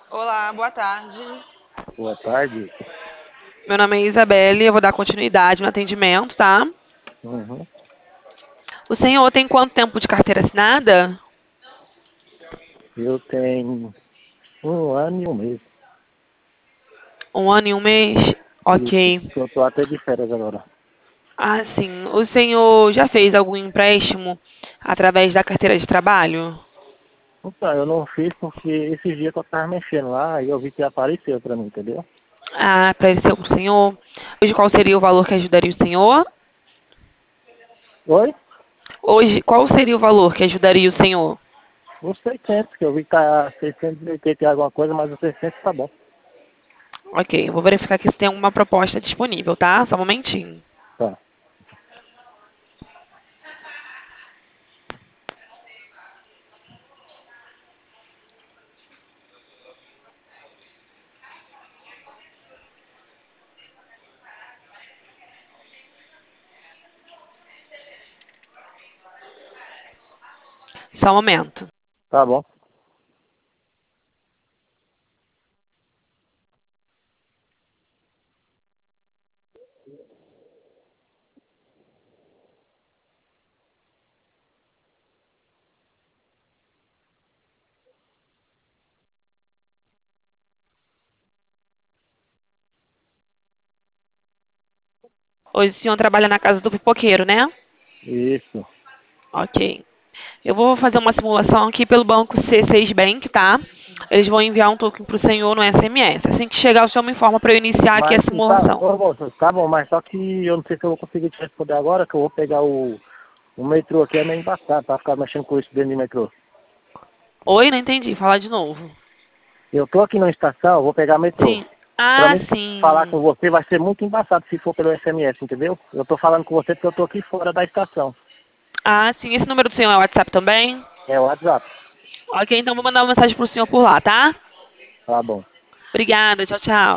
Olá, boa tarde. Boa tarde. Meu nome é Isabelle, eu vou dar continuidade no atendimento, tá? Uhum. O senhor tem quanto tempo de carteira assinada? Eu tenho 1 ano e 1 mês. 1 ano e 1 mês? Isso, Ok. que eu tô até de férias agora. Ah, sim. O senhor já fez algum empréstimo através da carteira de trabalho? Então, eu não fiz porque esses dias que eu tava mexendo lá e eu vi que apareceu pra mim, entendeu? Ah, apareceu pro senhor. Hoje qual seria o valor que ajudaria o senhor? Oi? Hoje, qual seria o valor que ajudaria o senhor? Os 600, que eu vi que tá 680 e alguma coisa, mas os 600 tá bom. Ok, eu vou verificar aqui se tem alguma proposta disponível, tá? Só um momentinho. Tá, Só um momento. tá bom. Hoje o senhor trabalha na casa do pipoqueiro, né? Isso. Ok. Eu vou fazer uma simulação aqui pelo banco C6 Bank, tá? Eles vão enviar um token para o senhor no SMS. Assim que chegar, o senhor me informa para eu iniciar aqui a Mas, tá, simulação. ô moço, tá bom, mas só que eu não sei se eu vou conseguir te responder agora, que eu vou pegar o metrô aqui, é meio embaçado, pra ficar mexendo com isso dentro do metrô. Oi, não entendi. Fala de novo. Eu tô aqui na estação, eu vou pegar metrô. Sim. Pra Ah, mim falar sim. com você vai ser muito embaçado se for pelo SMS, entendeu? Eu tô falando com você porque eu tô aqui fora da estação. Ah, sim. Esse número do senhor é o WhatsApp também? É o WhatsApp. Ok, então vou mandar uma mensagem pro senhor por lá, tá? Tá bom. Obrigada. Tchau, tchau.